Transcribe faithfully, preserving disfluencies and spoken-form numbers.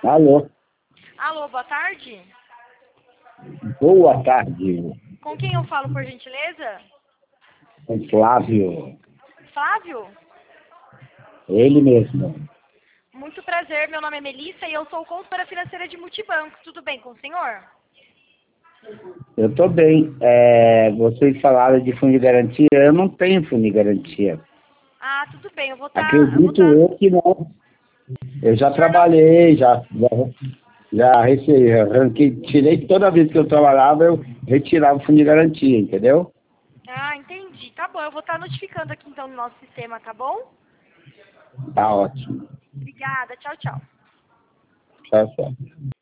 Alô, Alô, boa tarde. boa tarde, Com quem eu falo, por gentileza? com Flávio, Flávio? ele mesmo. Muito prazer, meu nome é Melissa e eu sou consultora financeira de Multibanco. Tudo bem com o senhor? Eu estou bem. É, vocês falaram de fundo de garantia, eu não tenho fundo de garantia. Ah, tudo bem, eu vou estar... eu vou Acredito estar... eu que não. Eu já O senhor não... trabalhei, já, já, já recebi, arranquei, tirei toda vez que eu trabalhava, eu retirava o fundo de garantia, entendeu? Ah, entendi. Tá bom, eu vou estar notificando aqui então no nosso sistema, tá bom? Tá ótimo. Obrigada, tchau, tchau. Tá certo.